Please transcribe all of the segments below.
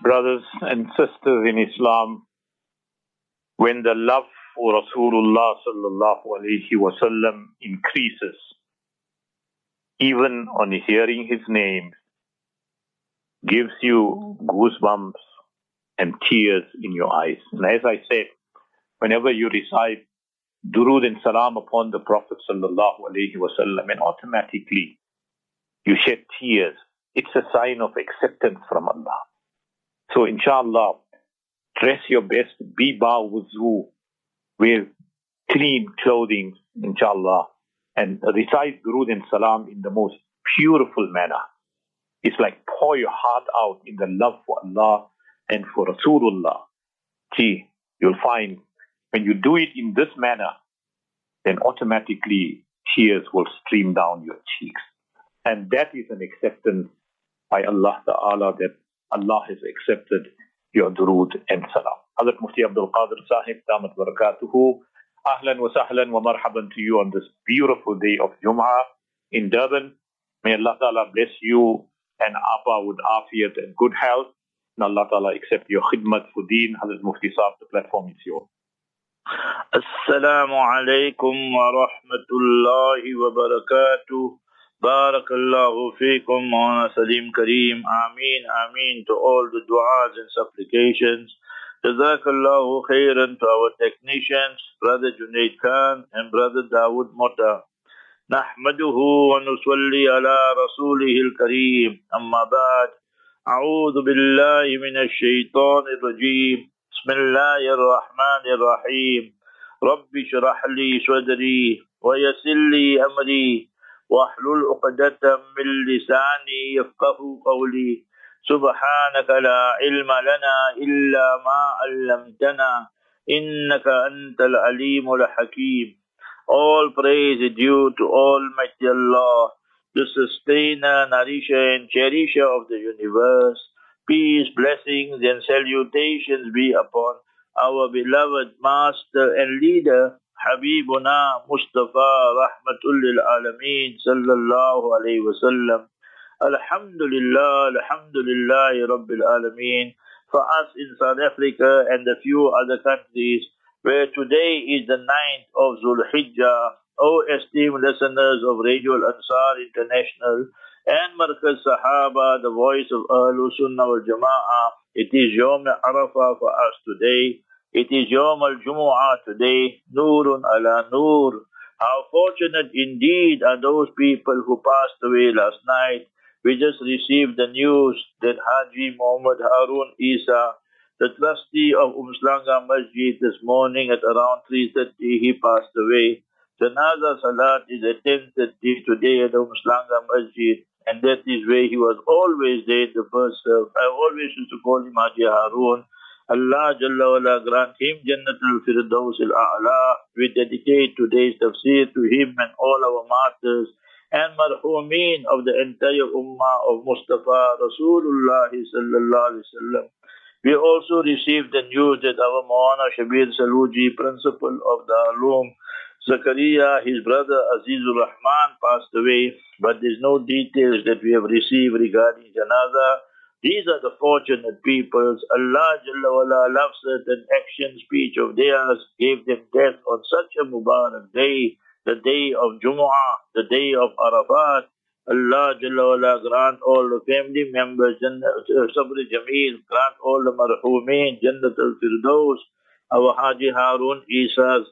Brothers and sisters in Islam, when the love for Rasulullah sallallahu alaihi wasallam increases, even on hearing his name, gives you goosebumps and tears in your eyes. And as I said, whenever you recite durood and salam upon the Prophet sallallahu alaihi wasallam, and automatically you shed tears, it's a sign of acceptance from Allah. So inshallah, dress your best, be wuzu, wear clean clothing, inshallah, and recite durood and salam in the most beautiful manner. It's like pour your heart out in the love for Allah and for Rasulullah. Gee, you'll find when you do it in this manner, then automatically tears will stream down your cheeks. And that is an acceptance by Allah Ta'ala, that Allah has accepted your durood and salam. Hazrat Mufti Abdul Qadir Sahib, Damat Barakatuhu, Ahlan wa sahlan wa marhaban to you on this beautiful day of Jum'ah in Durban. May Allah Ta'ala bless you and Apa with afiyat and good health. And Allah Ta'ala accept your khidmat for deen. Hazrat Mufti Sahib, the platform is yours. Assalamu alaikum wa rahmatullahi wa barakatuh. Barakallahu feekum Mawlana Salim Kareem. Ameen, ameen to all the du'as and supplications. Jazakallahu khairan to our technicians, Brother Junaid Khan and Brother Dawood Mota. Nahmaduhu wa nusalli ala rasulihil kareem. Amma ba'd. A'udhu billahi minash shaitanir rajim. Bismillahir rahmanir rahim. Rabbi shrah li sadri wa yassir li amri wahlul 'uqdatam min lisani yafqahu qawli. Subhanaka la ilma lana illa ma 'allamtana innaka antal alimul hakim. All praise is due to Almighty Allah, the sustainer, nourisher and cherisher of the universe. Peace, blessings and salutations be upon our beloved master and leader, Habibuna Mustafa Rahmatul lil Alameen sallallahu alayhi wasallam. Alhamdulillah, alhamdulillah Rabbil Alameen. For us in South Africa and a few other countries, where today is the 9th of Zulhijjah, O esteemed listeners of Radio Al-Ansar International and Markaz Sahaba, the voice of Ahlul Sunnah wal Jama'ah, it is Yawm Arafah for us today. It is Yawm Al-Jumu'ah today. Noorun ala Noor. How fortunate indeed are those people who passed away last night. We just received the news that Haji Muhammad Harun Isa, the trustee of Umslanga Masjid, this morning at around 3:30, he passed away. Janaza Salat is at 10:30 today at Umslanga Masjid, and that is where he was always there in the first serve. I always used to call him Haji Harun. Allah Jalla wala grant him Jannatul Firdaus al-A'la. We dedicate today's tafsir to him and all our martyrs and marhumeen of the entire ummah of Mustafa Rasulullah sallallahu alaihi wasallam. We also received the news that our Maulana Shabir Saluji, principal of the Alum, Zakaria, his brother Azizur Rahman passed away, but there's no details that we have received regarding Janaza. These are the fortunate peoples. Allah Jalla wala loves certain action, speech of theirs, gave them death on such a Mubarak day, the day of Jumu'ah, the day of Arafat. Allah Jalla wala grant all the family members Sabr Jameel, grant all the marhumeen Jannat al-Firdaus, our Haji Harun Isa's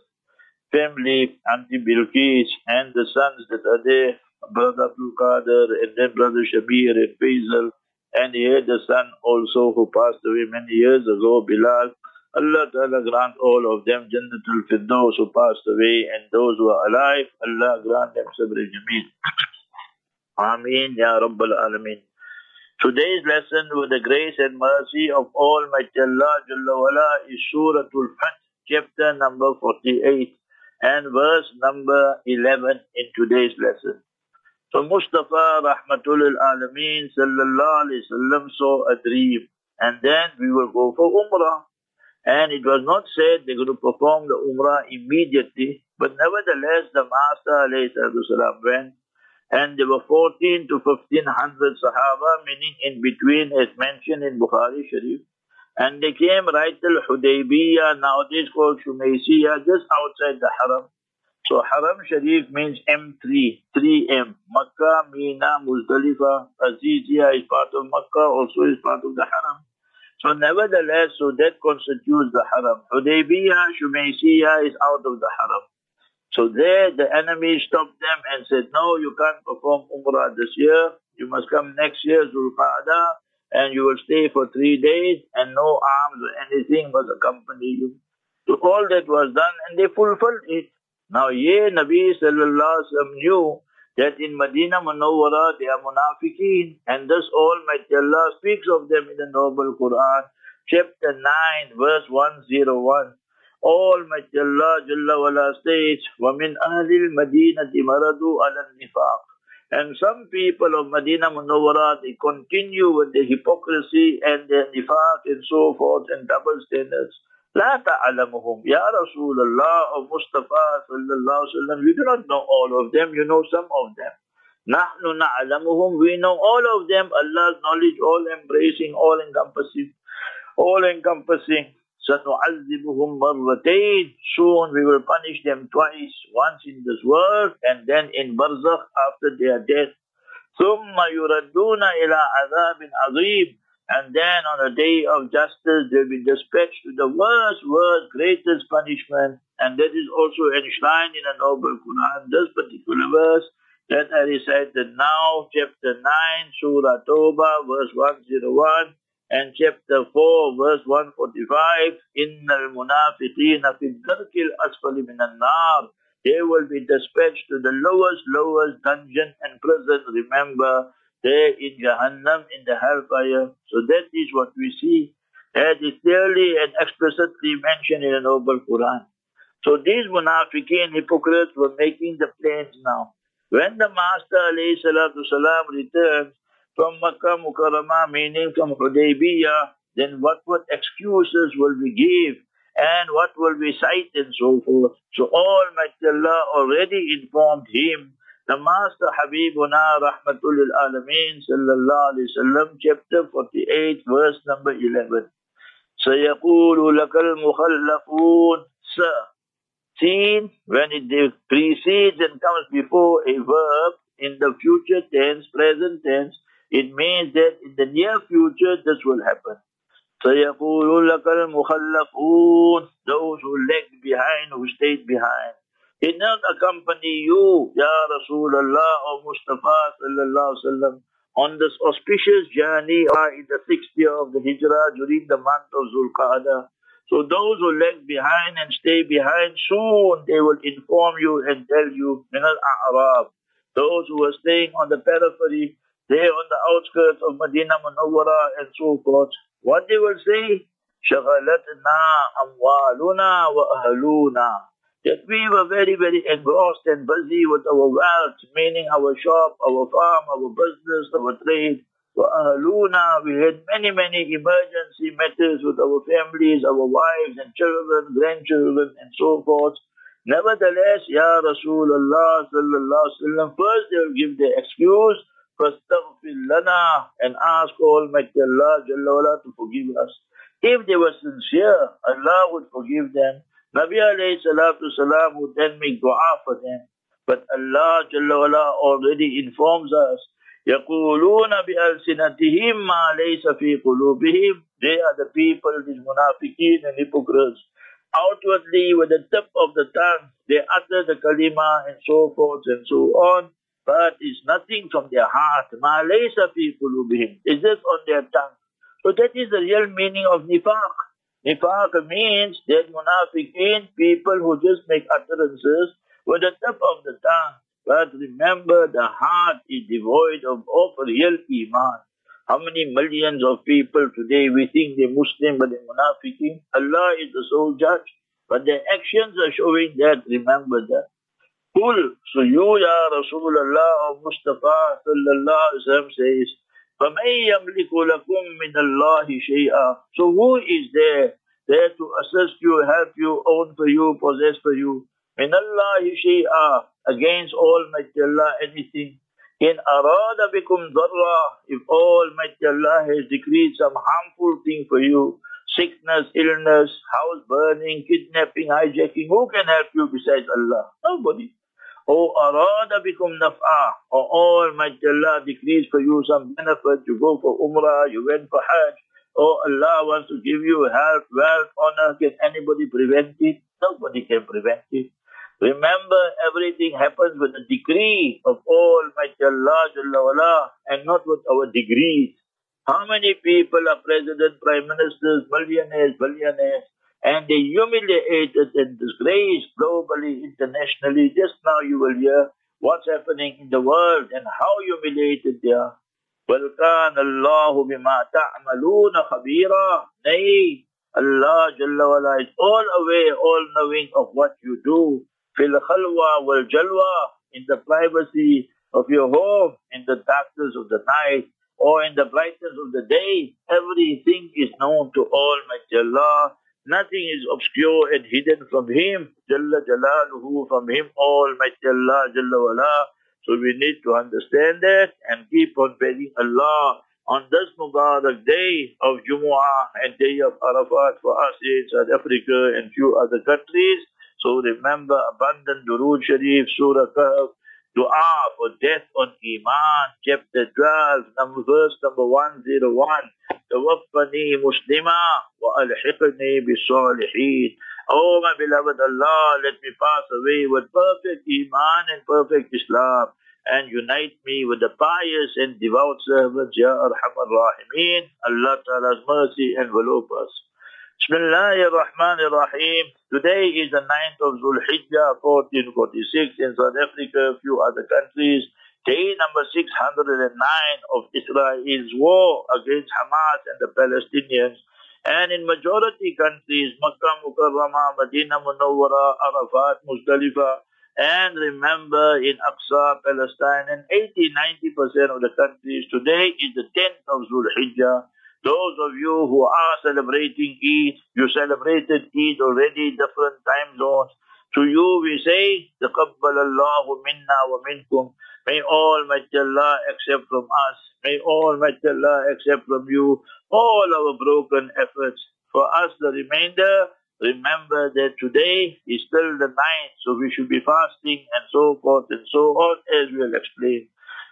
family, Auntie Bilqis, and the sons that are there, Brother Abdul Qadir, and then Brother Shabir and Faisal, and he had a son also who passed away many years ago, Bilal. Allah Ta'ala grant all of them Jannatul Firdaus who passed away, and those who are alive, Allah grant them Sabr Jameel. Ameen Ya Rabbal Alameen. Today's lesson, with the grace and mercy of Almighty Allah Jalla wala, is Suratul Fath, chapter number 48 and verse number 11 in today's lesson. So Mustafa Rahmatul Alameen sallallahu alayhi wasallam saw a dream, and then we will go for Umrah. And it was not said they're going to perform the Umrah immediately, but nevertheless the Master alayhi salam went. And there were 14 to 1500 Sahaba, meaning in between, as mentioned in Bukhari Sharif. And they came right till Hudaybiyah, nowadays called Shumaysiyah, just outside the Haram. So Haram Sharif means M3, 3M. Makkah, Mina, Muzdalifah, Aziziyah is part of Makkah, also is part of the Haram. So nevertheless, so that constitutes the Haram. Hudaybiyah, Shumaysiyah is out of the Haram. So there the enemy stopped them and said, no, you can't perform Umrah this year. You must come next year, Zulqa'dah, and you will stay for 3 days and no arms or anything must accompany you. So all that was done and they fulfilled it. Now, Nabi sallallahu alaihi wasallam knew that in Medina Munawwara they are munafiqeen, and thus Almighty Allah speaks of them in the Noble Quran, chapter 9, verse 101. Almighty Allah Jalla wala states, وَمِنْ أَهْلِ الْمَدِينَةِ مَرَدُوا عَلَى النِّفَاقِ. And some people of Medina Munawwara, they continue with the hypocrisy and the nifaq and so forth and double standards. لا تعلمهم يا رسول الله or Mustafa sallallahu alaihi wasallam. You do not know all of them, you know some of them. نحن نعلمهم, we know all of them. Allah's knowledge, all embracing, all encompassing, all encompassing. سنعذبهم مرتين, soon we will punish them twice, once in this world and then in barzakh after their death. ثم يردون إلى عذاب عظيم, and then on the day of justice they will be dispatched to the worst, greatest punishment. And that is also enshrined in the Noble Quran, this particular verse that I recited now, chapter 9, Surah Tawbah, verse 101, and chapter 4, verse 145, إِنَّ الْمُنَافِقِينَ فِي الدَّرْكِ الْأَسْفَلِ مِنَ النَّارِ. They will be dispatched to the lowest dungeon and prison, remember, there in Jahannam, in the hellfire. So that is what we see. That is clearly and explicitly mentioned in the Noble Quran. So these munafiqeen hypocrites were making the plans now. When the Master alayhi salatu salam returns from Makkah Mukarramah, meaning from Hudaybiyah, then what excuses will we give and what will we cite and so forth. So Almighty Allah already informed him. The Master Habibuna Rahmatul Alameen Sallallahu Alaihi Wasallam, chapter 48, verse number 11. سَيَقُولُ لَكَ الْمُخَلَّفُونَ Sir, seen when it precedes and comes before a verb in the future tense, present tense, it means that in the near future this will happen. سَيَقُولُ لَكَ الْمُخَلَّفُونَ Those who lagged behind, who stayed behind. Did not accompany you, Ya Rasulullah or Mustafa sallallahu alaihi wasallam, on this auspicious journey in the 6th year of the Hijrah during the month of Zulqa'dah. So those who lag behind and stay behind, soon they will inform you and tell you, min al-a'rab, those who are staying on the periphery, there on the outskirts of Medina Munawwara and so forth, what they will say, شَغَلَتْنَا أَمْوَالُنَا وَأَهْلُونَا, that we were very, very engrossed and busy with our wealth, meaning our shop, our farm, our business, our trade. وَأَهْلُونَا, we had many, many emergency matters with our families, our wives and children, grandchildren and so forth. Nevertheless, Ya Rasulullah sallallahu alaihi wasallam, first they will give their excuse, فَاسْتَغْفِرْ لَنَا, and ask Almighty Allah Jalla wala to forgive us. If they were sincere, Allah would forgive them. Nabi alayhi salatu salam would then make dua for them. But Allah Jalla wala already informs us, يَقُولُونَ بِأَلْسِنَتِهِمْ مَا لَيْسَ فِي قُلُوبِهِمْ. They are the people, these munafiqeen and hypocrites. Outwardly, with the tip of the tongue, they utter the kalima and so forth and so on, but it's nothing from their heart. مَا لَيْسَ فِي قُلُوبِهِمْ. It's just on their tongue. So that is the real meaning of nifaq. Nifaq means that munafiqeen, people who just make utterances with the tip of the tongue. But remember, the heart is devoid of real iman. How many millions of people today we think they're Muslim but they're munafiqeen? Allah is the sole judge. But their actions are showing that, remember that. Qul, so you, Ya Rasulullah or Mustafa sallallahu alaihi wasallam says, فَمَنْ يَمْلِكُ لَكُمْ مِنَ اللَّهِ شَيْئًا. So who is there to assist you, help you, own for you, possess for you? مِنَ اللَّهِ شَيْئًا, against Almighty Allah anything. In arada bikum dharra, if Almighty Allah has decreed some harmful thing for you, sickness, illness, house burning, kidnapping, hijacking, who can help you besides Allah? Nobody. O arada bikum naf'a, or Almighty Allah decrees for you some benefit, you go for Umrah, you went for Hajj, or Allah wants to give you health, wealth, honor, can anybody prevent it? Nobody can prevent it. Remember, everything happens with the decree of Almighty Allah Jalla wala, and not with our degrees. How many people are president, prime ministers, millionaires, billionaires, and they humiliated and disgraced globally, internationally. Just now you will hear what's happening in the world and how humiliated they are. وَالْكَانَ اللَّهُ بِمَا تَعْمَلُونَ خَبِيرًا. Nay, Allah Jalla wala is all aware, all knowing of what you do. فِي الْخَلْوَى وَالْجَلْوَى, in the privacy of your home, in the darkness of the night, or in the brightness of the day, everything is known to Almighty Allah. Nothing is obscure and hidden from Him, Jalla Jalaluhu, from Him, Almighty Allah, Jalla wala. So we need to understand that and keep on begging Allah on this Mubarak day of Jumu'ah and day of Arafat for us in South Africa and few other countries. So remember, abundant Durood Sharif, Surah Kahf, Dua for death on Iman, chapter 12, verse number 101. Tawaffani Muslima wa alhiqni bis-salihin. Oh my beloved Allah, let me pass away with perfect Iman and perfect Islam, and unite me with the pious and devout servants, Ya Arhamar Rahimeen. Allah Ta'ala's mercy envelope us. Bismillahirrahmanirrahim. Today is the 9th of Zulhijjah, 1446 in South Africa, a few other countries. Day number 609 of Israel's war against Hamas and the Palestinians. And in majority countries, Makkah, Mukarramah, Medina, Munawwara, Arafat, Muzdalifah, and remember in Aqsa, Palestine, and 80-90% of the countries, today is the 10th of Zulhijjah. Those of you who are celebrating Eid, you celebrated Eid already, different time zones. To you we say, تَقَبَّلَ اللَّهُ مِنَّا وَمِنْكُمْ. May Almighty Allah accept from us. May Almighty Allah accept from you all our broken efforts. For us, the remainder, remember that today is still the 9th, so we should be fasting and so forth and so on, as we'll explain.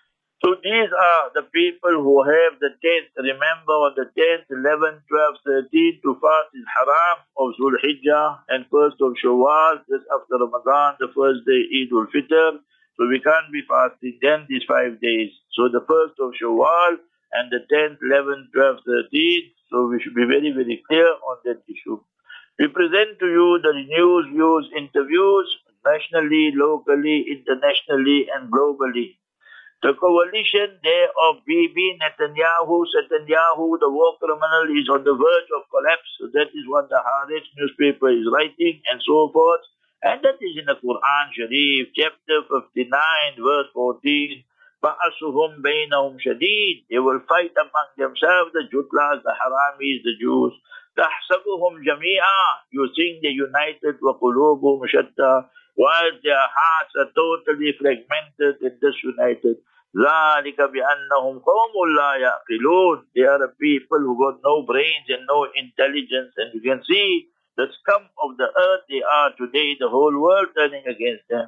So these are the people who have the 10th. Remember, on the 10th, 11th, 12th, 13th to fast is haram of Zulhijjah and 1st of Shawwal, just after Ramadan, the first day Eid al-Fitr. So we can't be fasting then these 5 days. So the 1st of Shawwal and the 10th, 11th, 12th, 13th. So we should be very, very clear on that issue. We present to you the news, views, interviews, nationally, locally, internationally, and globally. The coalition there of Bibi Netanyahu, the war criminal, is on the verge of collapse. So that is what the Haaretz newspaper is writing and so forth. And that is in the Quran Sharif, chapter 59, verse 14. بَعَسُهُمْ بَيْنَهُمْ شَدِيد. They will fight among themselves, the Jutlas, the Haramis, the Jews. تَحْسَبُهُمْ جَمِيعًا. You think they united, وَقُلُوبُهُمْ شَتَّى, while their hearts are totally fragmented and disunited. ذَلِكَ بِأَنَّهُمْ قَوْمٌ لَا يَعْقِلُونَ. They are a people who got no brains and no intelligence. And you can see the scum of the earth they are today, the whole world turning against them.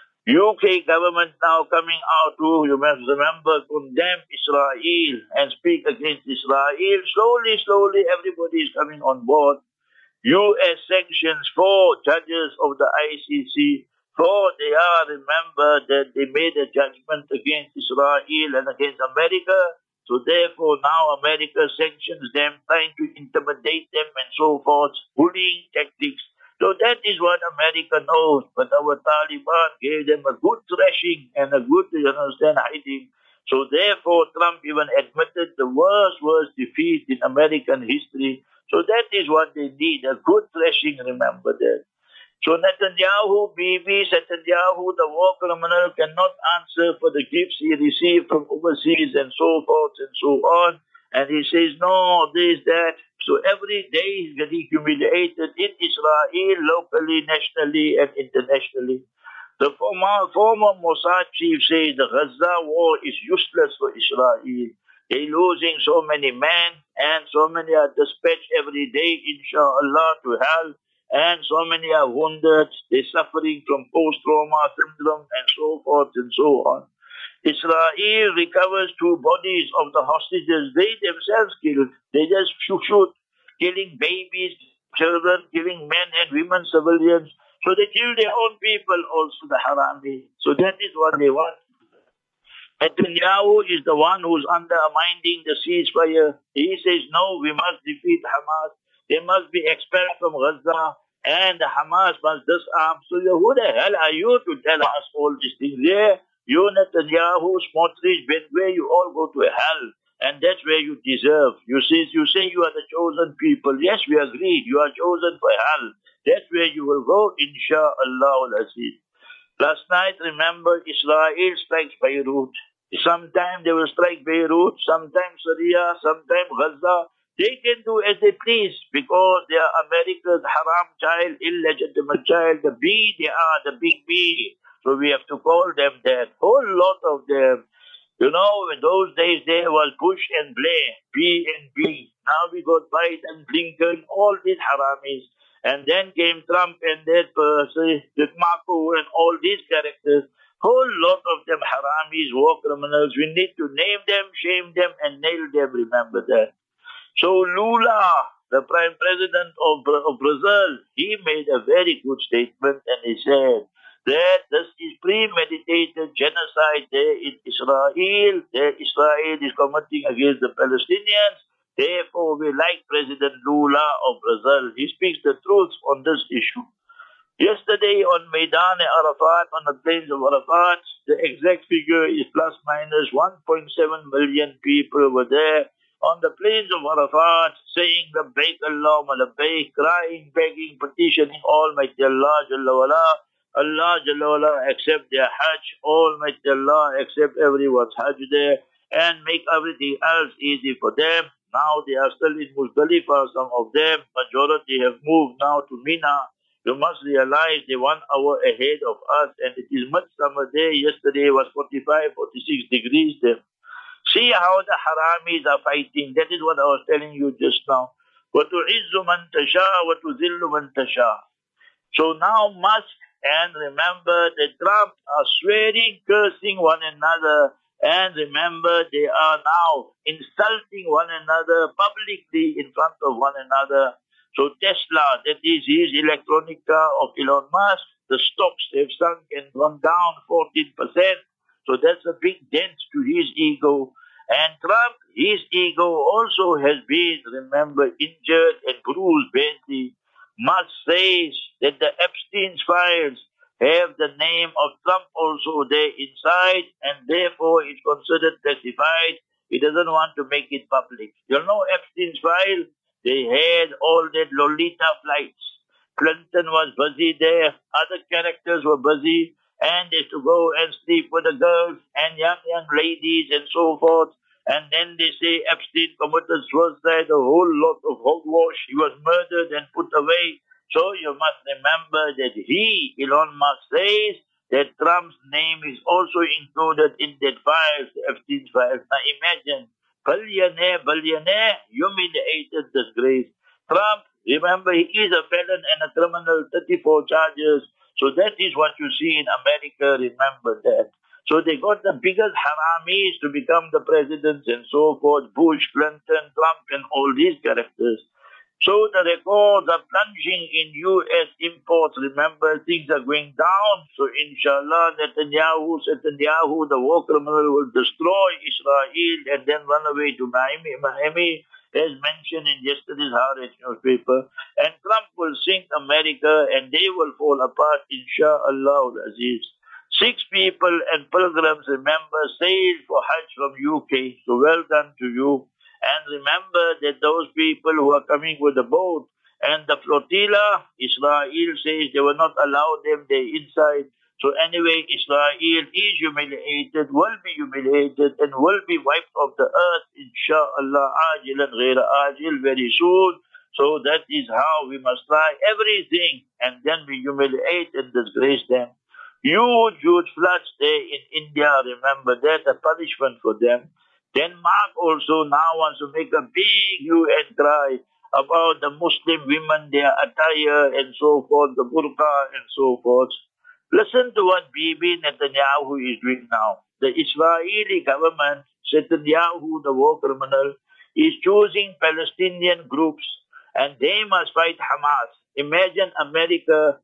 UK government now coming out to, you must remember, condemn Israel and speak against Israel. Slowly, everybody is coming on board. US sanctions 4 judges of the ICC. 4, they are, remember, that they made a judgment against Israel and against America. So therefore now America sanctions them, trying to intimidate them and so forth, bullying tactics. So that is what America knows. But our Taliban gave them a good thrashing and a good, hiding. So therefore Trump even admitted the worst defeat in American history. So that is what they need, a good thrashing, remember that. So Netanyahu, Bibi Netanyahu, the war criminal, cannot answer for the gifts he received from overseas and so forth and so on. And he says, no, this, that. So every day he's getting humiliated in Israel, locally, nationally, and internationally. The former Mossad chief says the Gaza war is useless for Israel. They're losing so many men, and so many are dispatched every day, inshallah, to hell, and so many are wounded. They're suffering from post-trauma syndrome and so forth and so on. Israel recovers 2 bodies of the hostages they themselves killed. They just shoot, killing babies, children, killing men and women, civilians. So they kill their own people also, the Harami. So that is what they want. Netanyahu is the one who's undermining the ceasefire. He says, no, we must defeat Hamas. They must be expelled from Gaza, and the Hamas must disarm. So who the hell are you to tell us all these things? Yeah, you, Netanyahu, Smotrich, Ben-Gvir, you all go to hell. And that's where you deserve. You say you are the chosen people. Yes, we agree. You are chosen for hell. That's where you will go, inshallah al-Aziz. Last night, remember, Israel strikes Beirut. Sometimes they will strike Beirut, sometimes Syria, sometimes Gaza. They can do as they please because they are America's haram child, illegitimate child. The B, they are the big B. So we have to call them that. Whole lot of them. You know, in those days there was Bush and Blair, B and B. Now we got Biden, Blinken, all these haramis. And then came Trump and that Marco and all these characters. Whole lot of them haramis, war criminals. We need to name them, shame them, and nail them. Remember that. So Lula, the Prime President of Brazil, he made a very good statement and he said that this is premeditated genocide there in Israel. That Israel is committing against the Palestinians. Therefore, we like President Lula of Brazil. He speaks the truth on this issue. Yesterday on Maidan Arafat, on the plains of Arafat, the exact figure is plus minus 1.7 million people were there on the plains of Arafat, saying Labbaik Allahumma Labbaik, crying, begging, petitioning Almighty Allah Jalla wala. Allah Jalla wala accept their Hajj, Almighty Allah accept everyone's Hajj there, and make everything else easy for them. Now they are still in Muzdalifah, some of them, majority have moved now to Mina. You must realize they're 1 hour ahead of us, and it is much summer day. Yesterday was 45, 46 degrees there. See how the haramis are fighting. That is what I was telling you just now. وَتُعِزُّ مَنْ تَشَاءُ وَتُذِلُّ مَنْ تَشَاءُ. So now Musk and remember that Trump are swearing, cursing one another, and remember they are now insulting one another publicly in front of one another. So Tesla, that is his electronic car of Elon Musk, the stocks have sunk and gone down 14%. So that's a big dent to his ego. And Trump, his ego also has been, remember, injured and bruised badly. Musk says that the Epstein's files have the name of Trump also there inside, and therefore it's considered classified. He doesn't want to make it public. You know Epstein's file? They had all that Lolita flights. Clinton was busy there. Other characters were busy. And they used to go and sleep with the girls and young ladies and so forth. And then they say Epstein committed suicide, a whole lot of hogwash. He was murdered and put away. So you must remember that he, Elon Musk, says that Trump's name is also included in that file, the Epstein's files. Now imagine. Billionaire, humiliated, disgrace. Trump, remember, he is a felon and a criminal, 34 charges. So that is what you see in America, remember that. So they got the biggest haramis to become the presidents and so forth, Bush, Clinton, Trump, and all these characters. So the records are plunging in U.S. imports. Remember, things are going down. So inshallah, Netanyahu, the war criminal, will destroy Israel and then run away to Miami, as mentioned in yesterday's Haaretz newspaper. And Trump will sink America and they will fall apart, inshallah al-Aziz. 6 people and pilgrims, remember, sailed for Hajj from UK. So well done to you. And remember that those people who are coming with the boat and the flotilla, Israel says they will not allow them there inside. So anyway, Israel is humiliated, will be humiliated, and will be wiped off the earth, inshallah, ajil and ghayra ajil, very soon. So that is how we must try everything, and then we humiliate and disgrace them. Huge, huge floods there in India, remember that, a punishment for them. Denmark also now wants to make a big UN cry about the Muslim women, their attire and so forth, the burqa and so forth. Listen to what Bibi Netanyahu is doing now. The Israeli government, Netanyahu, the war criminal, is choosing Palestinian groups and they must fight Hamas. Imagine America,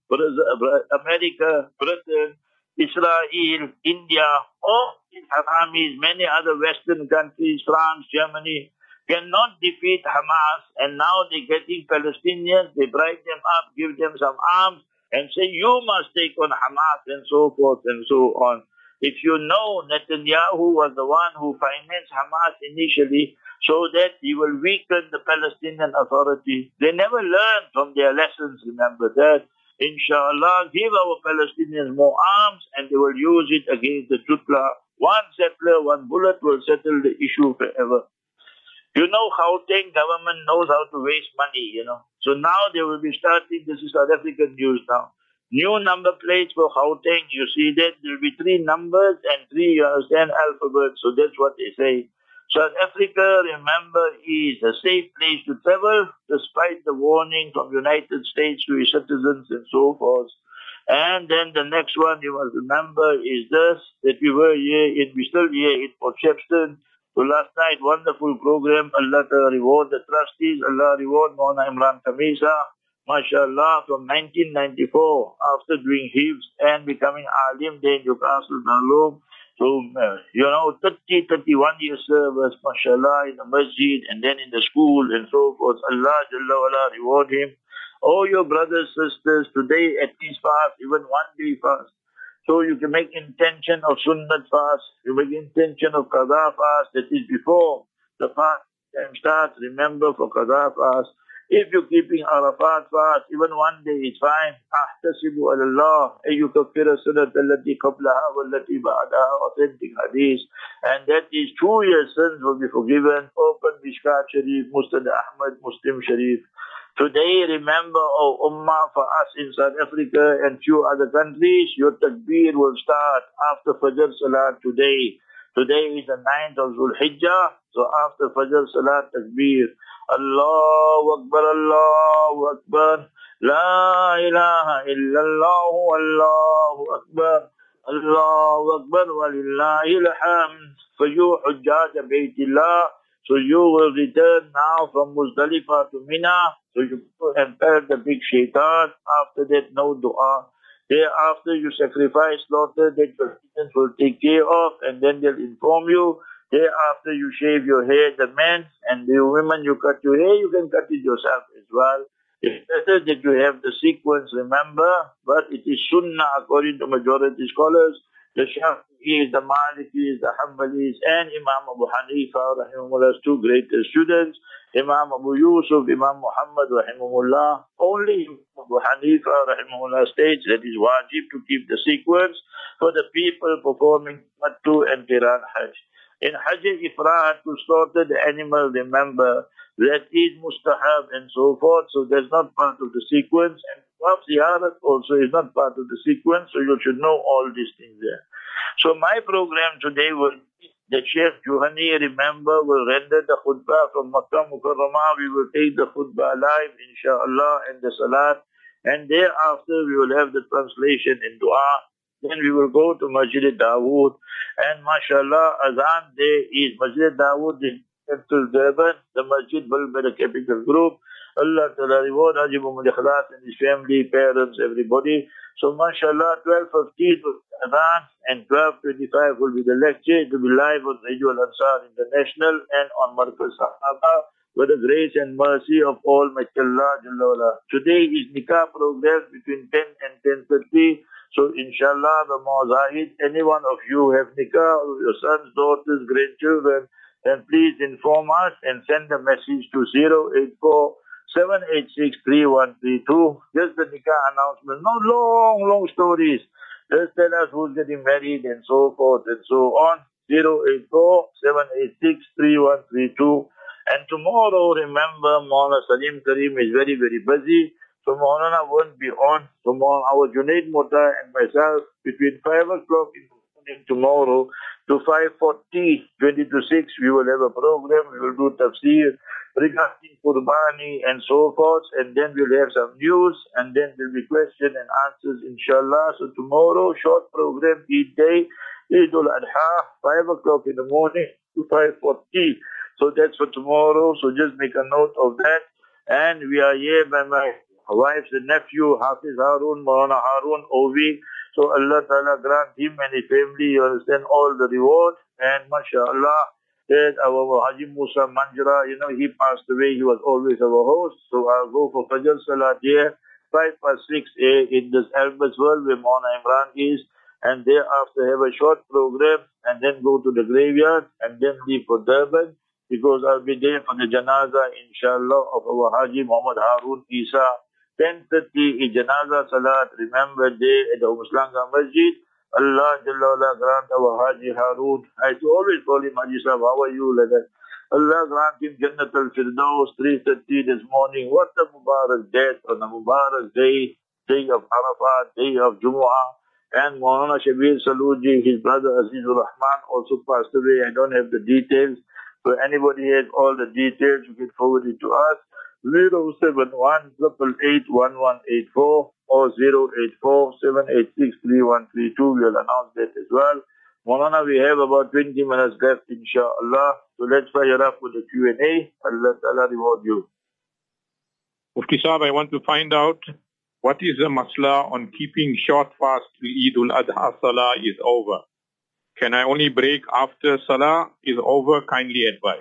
Britain, Israel, India, all these Haramis, many other Western countries, France, Germany, cannot defeat Hamas, and now they're getting Palestinians, they bribe them up, give them some arms, and say, you must take on Hamas, and so forth and so on. If you know, Netanyahu was the one who financed Hamas initially, so that he will weaken the Palestinian Authority. They never learned from their lessons, remember that. Inshallah, give our Palestinians more arms and they will use it against the Jutla. One settler, one bullet will settle the issue forever. You know, Gauteng government knows how to waste money, you know. So now they will be starting, this is South African news now. New number plates for Gauteng, you see that there will be 3 numbers and 3, you understand, alphabets. So that's what they say. South Africa, remember, is a safe place to travel, despite the warning from United States to its citizens and so forth. And then the next one you must remember is this, that we still here in Port Shepstone. So last night, wonderful program. Allah reward the trustees. Allah reward Maulana Imran Khamisa. MashaAllah, from 1994, after doing Hifz and becoming Alim there in Newcastle, Darloom. So, 31 years service, MashaAllah, in the masjid and then in the school and so forth. Allah Jalla wala reward him. All your brothers, sisters, today at least fast, even one day fast. So you can make intention of Sunnat fast, you make intention of Qadha fast, that is before the fast time starts, remember for Qadha fast. If you're keeping Arafat fast, even one day is fine. Ahtasibu ala Allah, ayyukaffira sunnat allati qablaha wallati ba'daha, authentic hadith. And that is 2 years sins will be forgiven. Open Mishkat Sharif, Musnad Ahmad, Muslim Sharif. Today, remember, Ummah, for us in South Africa and few other countries, your takbir will start after Fajr Salat today. Today is the 9th of Dhul Hijjah, so after Fajr Salat takbir. Allahu Akbar, Allahu Akbar, La ilaha illallah, Allahu Akbar, Allahu Akbar, walillahi alhamd. For you, Hujjaj Baytillah, so you will return now from Muzdalifah to Mina. So you impel the big shaitan. After that, no dua. Thereafter, you sacrifice, slaughter, that your parents will take care of, and then they'll inform you. Thereafter, you shave your hair, the men, and the women, you cut your hair, you can cut it yourself as well. It's better that you have the sequence, remember, but it is sunnah according to majority scholars. The Shafi'is, the Malikis, the Hanbalis, and Imam Abu Hanifa, rahimahullah's 2 greatest students, Imam Abu Yusuf, Imam Muhammad, rahimahullah. Only Abu Hanifa, rahimahullah, states that it is wajib to keep the sequence for the people performing Mattu and Qiran Hajj. In Hajj Ifrad, to slaughter the animal, remember, that is mustahab and so forth, so that's not part of the sequence. And Tawaf Ziyarat also is not part of the sequence, so you should know all these things there. So my program today will be that Sheikh Juhani, remember, will render the khutbah from Makkah Mukarramah. We will take the khutbah live, inshallah, and the salat. And thereafter, we will have the translation in dua. Then we will go to Masjid Dawood. And mashallah, Azan day is Masjid Dawood in Central Durban, the Masjid Balbera Capital Group. Allah Ta'ala reward Haji Muhammad Ikhlas and his family, parents, everybody. So mashallah, 12:15 will be Adhan and 12:25 will be the lecture. It will be live on Radio Al-Ansar International and on Markaz Sahaba with the grace and mercy of Almighty Allah Jalla wala. Today is Nikah program between 10 and 10:30. So inshallah, the Mawzahid, any one of you have Nikah, or your sons, daughters, grandchildren, then please inform us and send a message to 084-786-3132. Just the Nikah announcement. No long stories. Just tell us who's getting married and so forth and so on. 084-786-3132. And tomorrow, remember, Maulana Salim Karim is very, very busy. So Maulana won't be on. So our Junaid Mota and myself, between 5 o'clock in the morning tomorrow to 5:40, 20 to 6, we will have a program. We will do tafsir regarding Qurbani and so forth. And then we'll have some news. And then there'll be question and answers, inshallah. So tomorrow, short program, Eid Day, Eid al-Adha, 5 o'clock in the morning to 5:40. So that's for tomorrow. So just make a note of that. And we are here by my wife's nephew, Hafiz Harun, Maulana Harun, Ovi. So Allah Ta'ala grant him and his family, you understand, all the reward. And mashallah, that our Haji Musa Manjra, he passed away. He was always our host. So I'll go for Fajr Salat here, 5:06 in this Albert world where Maulana Imran is. And thereafter have a short program and then go to the graveyard and then leave for Durban, because I'll be there for the janaza, inshallah, of our Haji Muhammad Harun Isa. 10:30 is janaza salat. Remember day at the Muslanga Masjid. Allah Jalla Wala grant our Haji Harun. I used to always call him Haji Sahab, how are you? Like that. Allah grant him Jannat al-Firdaus, 3:30 this morning. What a Mubarak death on a Mubarak day, day of Arafat, day of Jumu'ah. And Maulana Shabir Saluji, his brother Azizur Rahman also passed away. I don't have the details. So anybody has all the details, you can forward it to us. 071 888 1184 or 084 786 3132. We'll announce that as well. Maulana, we have about 20 minutes left, inshallah. So let's fire up with the Q&A. Allah Ta'ala reward you. Mufti Saab, I want to find out what is the masla on keeping short fast till Eid al-Adha Salah is over. Can I only break after Salah is over? Kindly advise.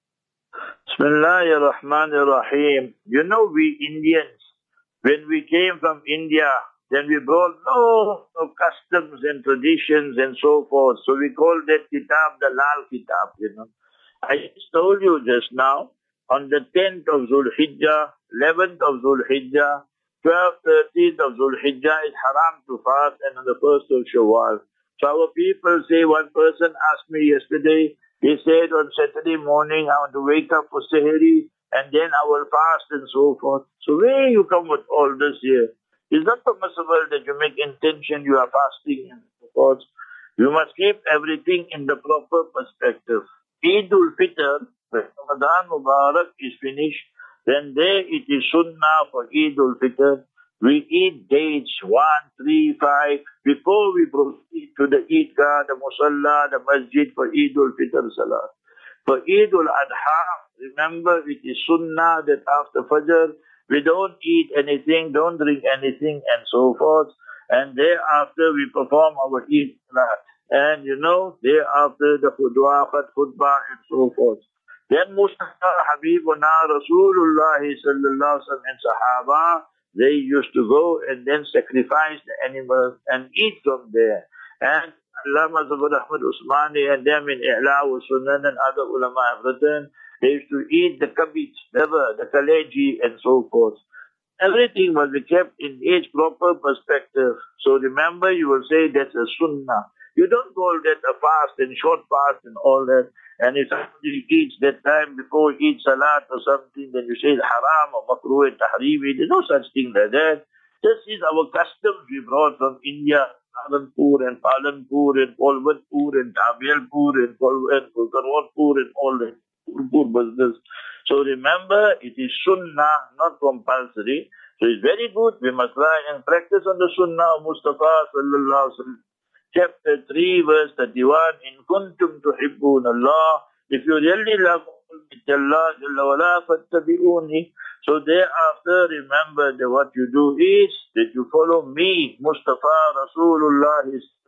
Bismillahir Rahmanir Rahim. You know, we Indians, when we came from India, then we brought lots of customs and traditions and so forth. So we call that kitab the Lal Kitab, I just told you just now, on the 10th of Zul Hijjah, 11th of Zul Hijjah, 12th, 13th of Zul Hijjah is haram to fast, and on the 1st of Shawwal. So our people say, one person asked me yesterday, he said on Saturday morning, I want to wake up for Sahari, and then I will fast and so forth. So where you come with all this here? It's not permissible that you make intention you are fasting and so forth. You must keep everything in the proper perspective. Eid al-Fitr, when Ramadan Mubarak is finished, then there it is sunnah for Eid al-Fitr. We eat dates 1, 3, 5 before we proceed to the Eidgah, the Musalla, the Masjid for Eid al-Fitr Salah. For Eid al-Adha, remember it is sunnah that after Fajr, we don't eat anything, don't drink anything and so forth. And thereafter we perform our Eid Salat. And thereafter the khutbah and so forth. Then Mustafa Habibuna Rasulullah sallallahu alaihi wasallam and Sahaba, they used to go and then sacrifice the animals and eat from there. And Allama Zubair Ahmad Usmani and them in I'la wa Sunan and other ulama have written, they used to eat the kabit, the kaleji and so forth. Everything must be kept in its proper perspective. So remember, you will say that's a sunnah. You don't call that a fast and short fast and all that. And if somebody eats that time before eat salat or something, then you say it's haram or makruh and tahrimi. There's no such thing like that. This is our customs we brought from India, Saharanpur and Palanpur and Kolvatpur and Tabialpur and Karwarpur and all that Pur business. So remember, it is sunnah, not compulsory. So it's very good. We must try and practice on the sunnah of Mustafa sallallahu alaihi wasallam. Chapter 3, verse 31, In kuntum tuhibbun Allah, if you really love Allah, Jalla wala fattabi'uni. So thereafter, remember that what you do is that you follow me, Mustafa Rasulullah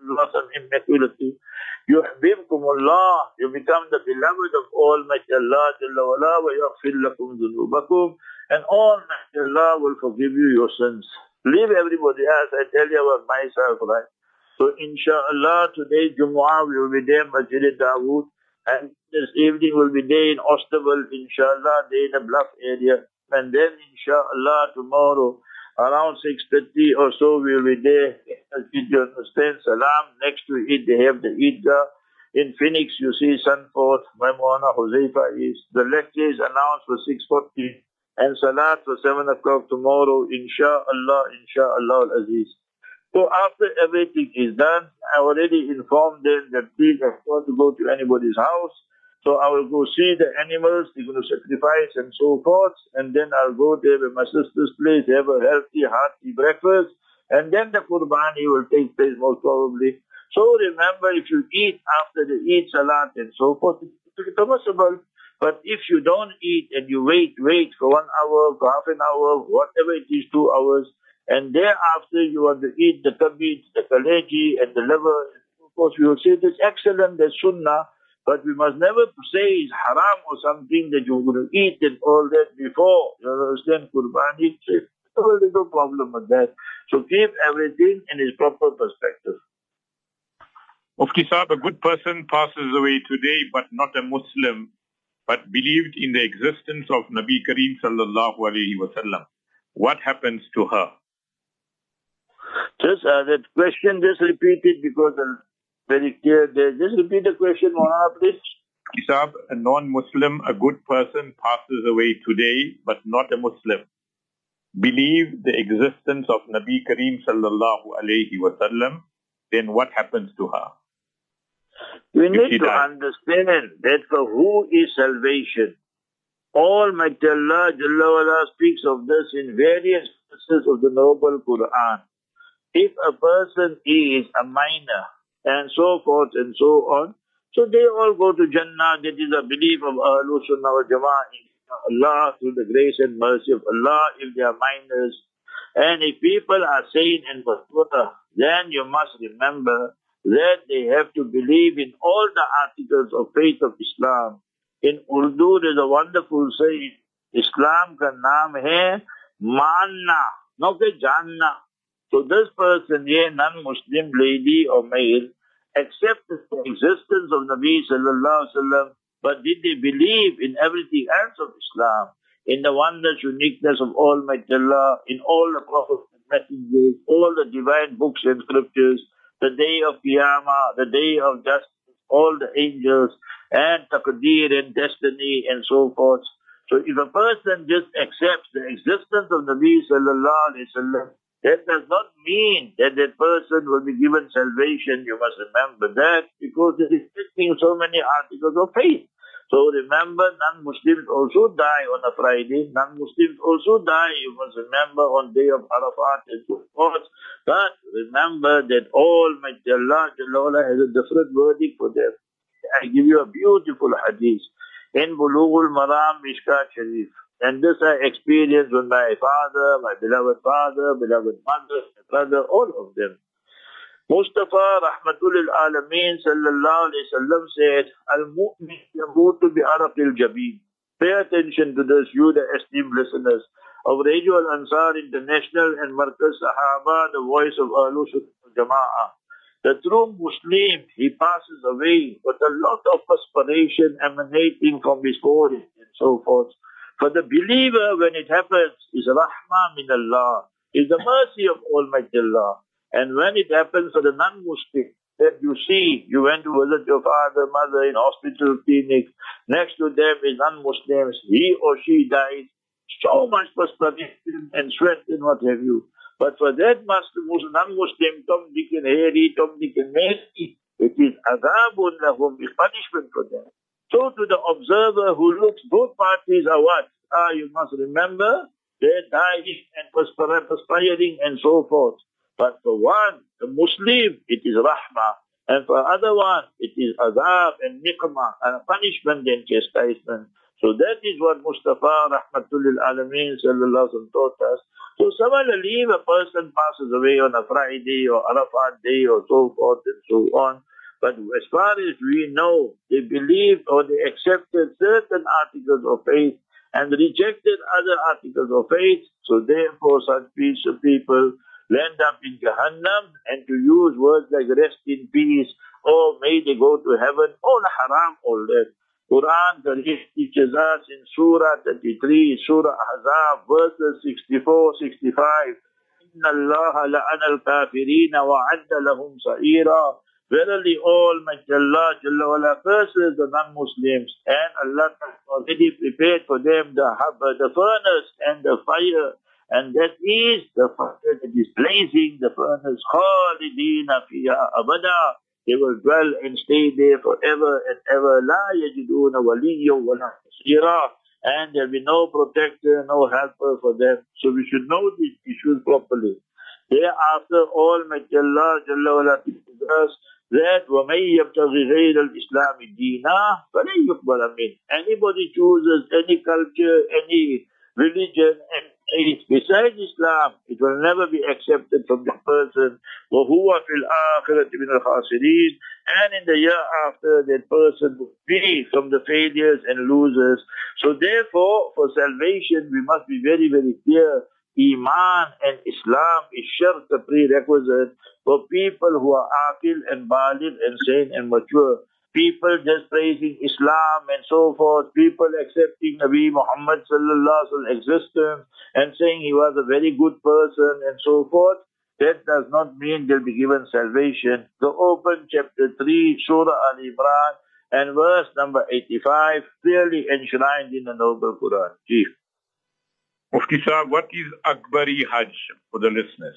immaculity. Yuhbibkum Allah, you become the beloved of Almighty Allah, Jalla wala wa yaghfir lakum dhunubakum, and Almighty Allah will forgive you your sins. Leave everybody else, I tell you about myself, right? So inshallah, today Jumu'ah we will be there, Masjid Dawood, and this evening we'll be there in Ostable, inshallah, there in the Bluff area. And then inshallah, tomorrow, around 6:30 or so, we'll be there. You understand? Salam. Next to it, they have the Eidgah. In Phoenix, you see Sunford, where Maulana Huzaifa is. The lecture is announced for 6:40. and salat for 7 o'clock tomorrow, inshallah, inshallah al-Aziz. So after everything is done, I already informed them that please, I don't want to go to anybody's house. So I will go see the animals, they're going to sacrifice and so forth. And then I'll go there at my sister's place, have a healthy, hearty breakfast. And then the Qurbani will take place most probably. So remember, if you eat after the Eid Salat and so forth, it's permissible. But if you don't eat and you wait for 1 hour, for half an hour, whatever it is, 2 hours, and thereafter you want to eat the kabid, the kaleji, and the liver, of course we will say that's excellent, that's sunnah, but we must never say it's haram or something that you're going to eat and all that before. You understand? Qurbani, there's no problem with that. So keep everything in its proper perspective. Mufti Saab, a good person passes away today, but not a Muslim, but believed in the existence of Nabi Kareem sallallahu alayhi wa sallam. What happens to her? Just that question, just repeat it because it's very clear there. Just repeat the question, Maulana, please. Saab, a non-Muslim, a good person passes away today, but not a Muslim. Believe the existence of Nabi Kareem sallallahu alayhi wa sallam, then what happens to her? We need to understand that for who is salvation? Almighty Allah Jalla wa'ala speaks of this in various verses of the Noble Quran. If a person is a minor and so forth and so on, so they all go to Jannah. That is a belief of Ahlul Sunnah wal Jama'ah. Allah, through the grace and mercy of Allah, if they are minors. And if people are sane and mature, then you must remember that they have to believe in all the articles of faith of Islam. In Urdu, there's a wonderful saying, Islam ka naam hai manna, not ke janna. So this person here, non-Muslim lady or male, accepted the existence of Nabi sallallahu alaihi wasallam, but did they believe in everything else of Islam? In the oneness, uniqueness of Almighty Allah, in all the prophets and messengers, all the divine books and scriptures, the day of Qiyamah, the day of justice, all the angels, and taqdeer and destiny and so forth. So if a person just accepts the existence of Nabi sallallahu alaihi wasallam, that does not mean that that person will be given salvation. You must remember that, because it is missing so many articles of faith. So remember, non-Muslims also die on a Friday. Non-Muslims also die, you must remember, on day of Arafat and so forth. But remember that Almighty Allah has a different verdict for them. I give you a beautiful hadith in Bulughul Maram, Mishkat Sharif. And this I experienced with my father, my beloved mother, my brother, all of them. Mustafa Rahmatul Alameen sallallahu alayhi wa sallam said, Al-Mu'min yamutu bi-araqil jabeen. Pay attention to this, you the esteemed listeners of Radio Al-Ansar International and Markaz Sahaba, the voice of Ahlul Sunnah Jama'ah. The true Muslim, he passes away with a lot of perspiration emanating from his forehead and so forth. For the believer, when it happens, is rahmah min Allah, is the mercy of Almighty Allah. And when it happens for the non-Muslim, that you see, you went to visit your father, mother in hospital, clinic, next to them is non-Muslims, he or she dies, so much perspiration and sweat and what have you. But for that non-Muslim, Tom, Dick and Harry, Tom, Dick and Mary, it is adabun lahum, is punishment for them. So to the observer who looks, both parties are what? You must remember, they're dying and perspiring and so forth. But for one, the Muslim, it is rahmah. And for other one, it is azab and niqmah, and punishment and chastisement. So that is what Mustafa Rahmatul Alameen sallallahu alaihi wasallam taught us. So similarly, if a person passes away on a Friday or Arafat day or so forth and so on, but as far as we know, they believed or they accepted certain articles of faith and rejected other articles of faith. So therefore, such people land up in Jahannam, and to use words like rest in peace, or may they go to heaven, all haram, all that. Quran teaches us in Surah 33, Surah Ahzab, verses 64, 65, إِنَّ اللَّهَ لَعَنَ الْكَافِرِينَ وَعَدَّ لَهُمْ سَعِيرًا. Verily, Almighty Allah Jalla wala curses the non-Muslims, and Allah has already prepared for them the furnace and the fire, and that is the fire that is blazing, the furnace. Khalidina fiha abada. They will dwell and stay there forever and ever. La yajiduna waliyya wala nasira. And there will be no protector, no helper for them. So we should know these issues properly. Thereafter, Almighty Allah Jalla wala teaches us that وَمَن يَبْتَغِ غَيْرَ الْإِسْلَامِ دِينًا فَلَن يُقْبَلَ مِنْهُ. Anybody chooses any culture, any religion, and besides Islam, it will never be accepted from the person. وَهُوَ فِي الْآخِرَةِ مِنَ الْخَاسِرِينَ. And in the year after, that person will be from the failures and losers. So therefore, for salvation, we must be very, very clear. Iman and Islam is shart, the prerequisite for people who are aqil and baligh and sane and mature. People just praising Islam and so forth, people accepting Nabi Muhammad sallallahu alaihi wasallam's existence and saying he was a very good person and so forth, that does not mean they'll be given salvation. So open chapter 3, Surah Al-Imran and verse number 85, clearly enshrined in the Noble Quran. Chief. Mufti Sahib, what is Akbari Hajj for the listeners?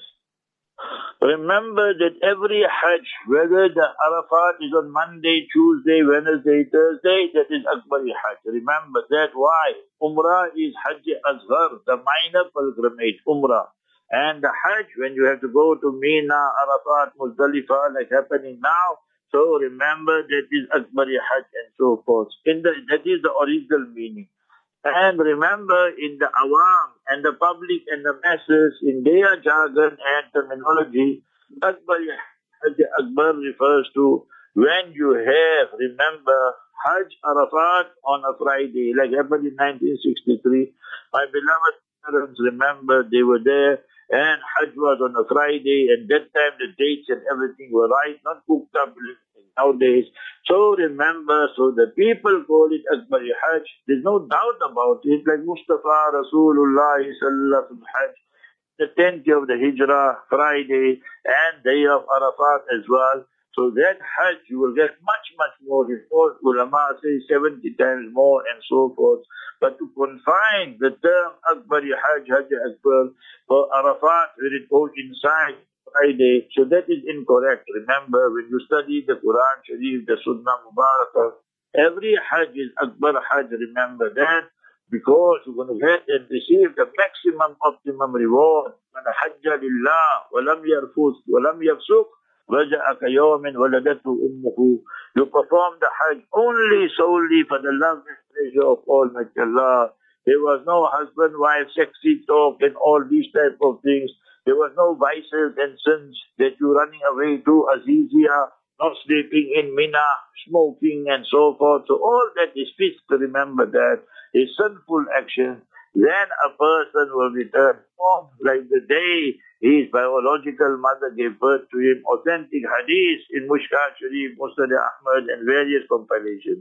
Remember that every Hajj, whether the Arafat is on Monday, Tuesday, Wednesday, Thursday, that is Akbari Hajj. Remember that. Why? Umrah is Hajj Asghar, the minor pilgrimage, Umrah. And the Hajj, when you have to go to Mina, Arafat, Muzdalifah, like happening now, so remember that is Akbari Hajj and so forth. That is the original meaning. And remember, in the awam and the public and the masses, in their jargon and terminology, Akbar Hajj Akbar refers to when you have, remember, Hajj Arafat on a Friday, like happened in 1963. My beloved parents remember they were there, and Hajj was on a Friday, and that time the dates and everything were right, not cooked up nowadays. So remember, so the people call it Akbari Hajj. There's no doubt about it. Like Mustafa Rasulullah sallallahu alaihi wasallam Hajj, the 10th day of the Hijrah, Friday, and day of Arafat as well. So that Hajj, you will get much, much more. Ulama say 70 times more and so forth. But to confine the term Akbari Hajj, Hajj Akbar, for Arafat, where it goes inside Friday, so that is incorrect. Remember, when you study the Quran Sharif, the Sunnah Mubarakah, every Hajj is Akbar Hajj. Remember that, because you're going to get and receive the maximum optimum reward. Man hajja lillah, walam yarfus, walam yafsuk, raja'a kayawmin waladatu ummuhu. You perform the Hajj only solely for the love and pleasure of Almighty Allah. There was no husband-wife sexy talk and all these type of things. There was no vices and sins that you're running away to, Azizia, not sleeping in Mina, smoking and so forth. So all that is fit to remember that is sinful action. Then a person will be turned off like the day his biological mother gave birth to him. Authentic hadith in Mushkat Sharif, Musnad Ahmad and various compilations.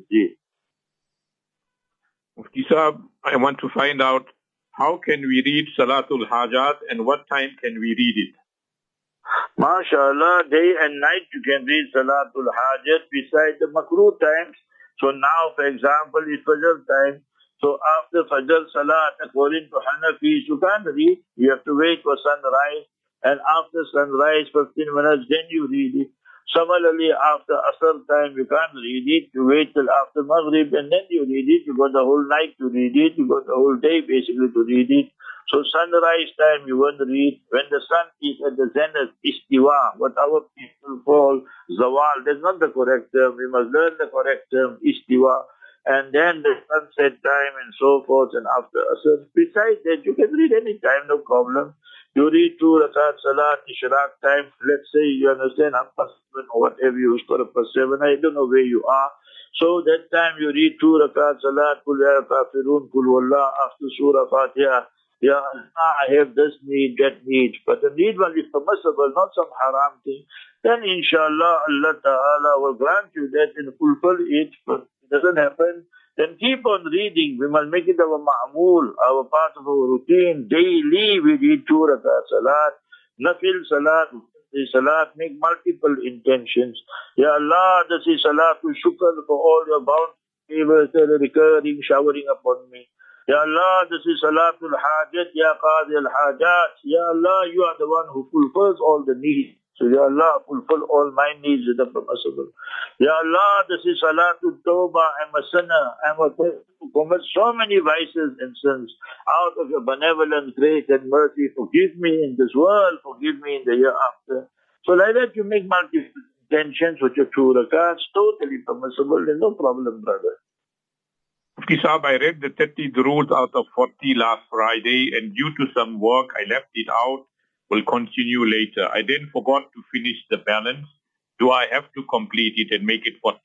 Mufti Sahib, I want to find out, how can we read Salatul Hajat and what time can we read it? MashaAllah, day and night you can read Salatul Hajat besides the makruh times. So now, for example, it's Fajr time. So after Fajr Salat, according to Hanafis, you can't read. You have to wait for sunrise. And after sunrise, 15 minutes, then you read it. Similarly, after Asr time, you can't read it. You wait till after Maghrib and then you read it. You got the whole night to read it. You got the whole day basically to read it. So sunrise time you won't read. When the sun is at the zenith, istiwa, what our people call zawal. That's not the correct term. We must learn the correct term, istiwa. And then the sunset time and so forth and after Asr. Besides that, you can read any time, no problem. You read 2 rakat salat, ishraq time, let's say you understand, 7 or whatever you use for 7, I don't know where you are. So that time you read 2 rakat salat, kul ya kafirun, kul wallah, after surah Fatiha. Ya Allah, I have this need, that need. But the need one is permissible, not some haram thing. Then inshallah, Allah Ta'ala will grant you that and fulfill it. But it doesn't happen. Then keep on reading. We must make it our ma'amul, our part of our routine. Daily we read 2 rakat salat, nafil salat, the salat, make multiple intentions. Ya Allah, this is salatul shukr for all your bounty favors that are recurring, showering upon me. Ya Allah, this is salatul hajat, Ya Qadi al-hajat. Ya Allah, you are the one who fulfills all the needs. So Ya Allah, fulfill all my needs that are permissible. Ya Allah, this is salatul tawbah. I'm a sinner. I'm a person who commits so many vices and sins. Out of your benevolence, grace and mercy, forgive me in this world, forgive me in the year after. So like that you make multiple intentions with your 2 rakats, totally permissible. There's no problem, brother. Mufti Saab, I read the 30 durood out of 40 last Friday, and due to some work, I left it out. Will continue later. I then forgot to finish the balance. Do I have to complete it and make it 40?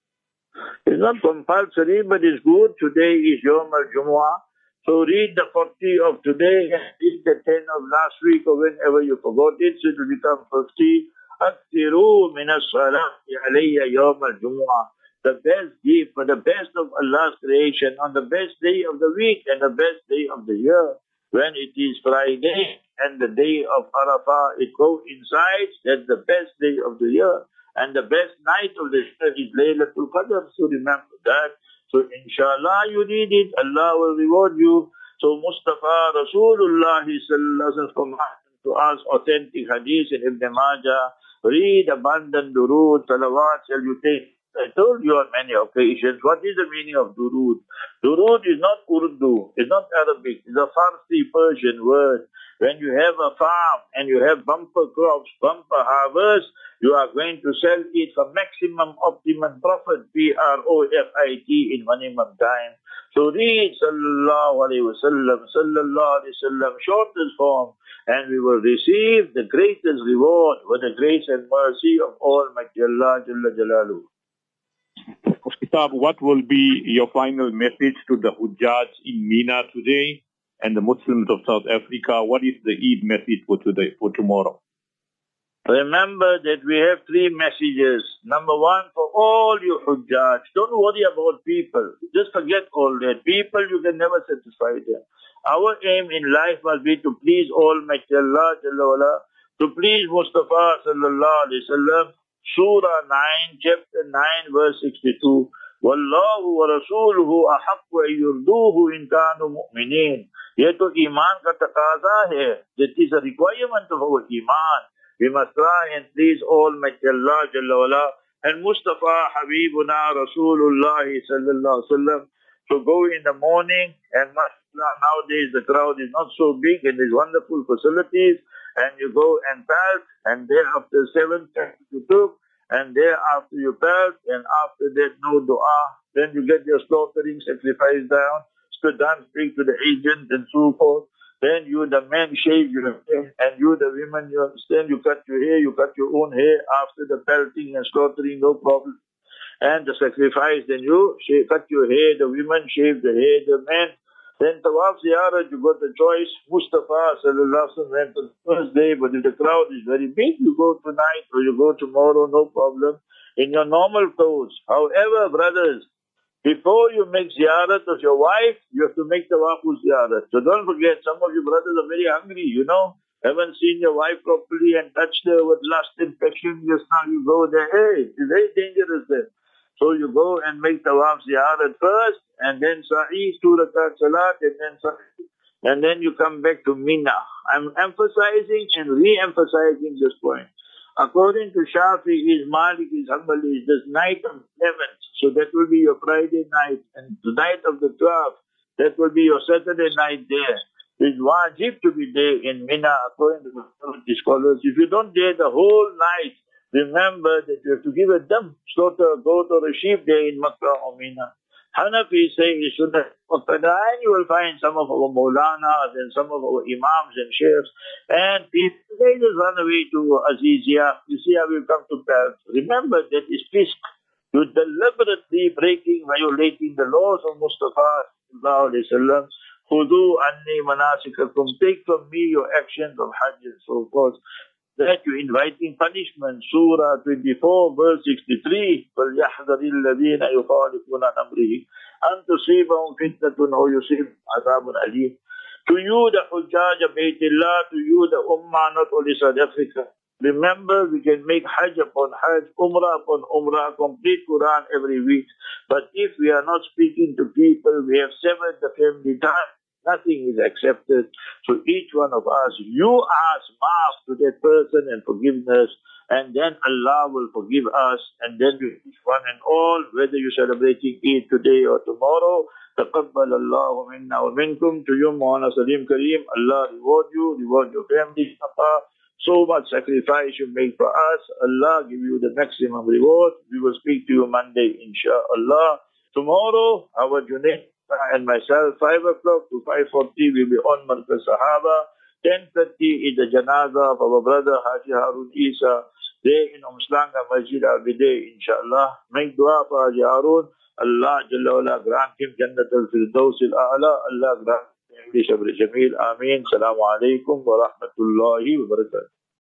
It's not compulsory, but it's good. Today is Yom al-Jumu'ah. So read the 40 of today and read the 10 of last week or whenever you forgot it, so it will become 50. أكثروا من الصلاة علي يوم الجمعة. The best gift for the best of Allah's creation on the best day of the week and the best day of the year. When it is Friday and the day of Arafah, it coincides. That's the best day of the year. And the best night of the year is Laylatul Qadr. So remember that. So inshallah you read it, Allah will reward you. So Mustafa Rasulullah sallallahu commanded to us authentic hadith in Ibn Majah. Read abundant durood, salawat, salutation. I told you on many occasions, what is the meaning of durood? Durood is not Urdu, it's not Arabic, it's a Farsi Persian word. When you have a farm and you have bumper crops, bumper harvest, you are going to sell it for maximum optimum profit, profit in minimum time. So read sallallahu alayhi wa sallam, shortest form, and we will receive the greatest reward with the grace and mercy of Almighty Allah Jalla Jalaluhu. Kitab, what will be your final message to the Hujjaj in Mina today and the Muslims of South Africa? What is the Eid message for today, for tomorrow? Remember that we have 3 messages. Number 1, for all you Hujjaj, don't worry about people. Just forget all that. People, you can never satisfy them. Our aim in life must be to please Almighty Allah Jalla wala, to please Mustafa sallallahu alayhi wa sallam. Surah 9, chapter 9, verse 62. Wallahu wa rasuluhu ahaqqu an yurduhu in kanu mu'minin. Ye to iman ka taqaza hai. That is a requirement of our iman. We must try and please Almighty Allah Jalla wala and Mustafa Habibuna Rasulullah sallallahu alaihi wasallam. So go in the morning, and nowadays the crowd is not so big and there's wonderful facilities, and you go and pelt, and thereafter 7 times you took, and thereafter you pelt, and after that no dua. Then you get your slaughtering sacrifice down, stood down, speak to the agent and so forth. Then you, the men, shave your hair, and you, the women, you understand, you cut your hair, you cut your own hair after the pelting and slaughtering, no problem. And the sacrifice, then you cut your hair, the women shave the hair, the men. Then Tawaf Ziyarat, you got the choice. Mustafa sallallahu alaihi wasallam went on the first day, but if the crowd is very big, you go tonight or you go tomorrow, no problem, in your normal clothes. However, brothers, before you make ziyarat of your wife, you have to make Tawaful Ziyarat. So don't forget, some of you brothers are very hungry, you know, haven't seen your wife properly and touched her with lust infection, just now you go there. Hey, it's very dangerous there. So you go and make Tawaf Ziyarat first, and then Sa'i, 2 rakat Salat, and then Sa'i. And then you come back to Mina. I'm emphasizing and re-emphasizing this point. According to Shafi'i, Maliki, Hanbali, this night of 11th, so that will be your Friday night, and the night of the 12th, that will be your Saturday night there. It's wajib to be there in Mina, according to the scholars. If you don't dare the whole night, remember that you have to give a dam, slaughter a goat or a sheep there in Makkah or Mina. Hanafi say you should have, and you will find some of our Maulanas and some of our Imams and Sheikhs, and people, they just run away to Azizia. You see how we come to pass. Remember that is fisk. You're deliberately violating the laws of Mustafa sallallahu alaihi wasallam. Khudu anni manasikakum. Take from me your actions of Hajj and so forth. That you're inviting punishment. Surah 24, verse 63. فَلْيَحْذَرِ الَّذِينَ يُخَالِفُونَ عَنْ أَمْرِهِ أَنْ تُصِيبَهُمْ فِتْنَةٌ أَوْ يُصِيبَهُمْ عَذَابٌ أَلِيمٌ. To you, the Hujjaj of Baytillah, to you, the Ummah, not only South Africa, Remember, we can make Hajj upon Hajj, Umrah upon Umrah, complete Quran every week. But if we are not speaking to people, we have severed the family ties, nothing is accepted. So each one of us, you ask maaf to that person and forgiveness, and then Allah will forgive us, and then we each one and all, whether you're celebrating Eid today or tomorrow, تقبل الله منا ومنكم. To you, Mawlana Salim Kareem, Allah reward you, reward your family. So much sacrifice you make for us. Allah give you the maximum reward. We will speak to you Monday, inshallah. Tomorrow, our Junaid and myself, 5 o'clock to 5:40, will be on Markaz Sahaba. 10:30 is the janaza of our brother Haji Harun Isa. There in Umslanga Masjid, I'll be there, inshallah. Make dua for Haji Harun. Allah Jalla wala grant him Jannat al-Firdaus al-A'la. Allah grant him Sabr Jameel. Ameen. Assalamu alaikum wa rahmatullahi wa barakatuh.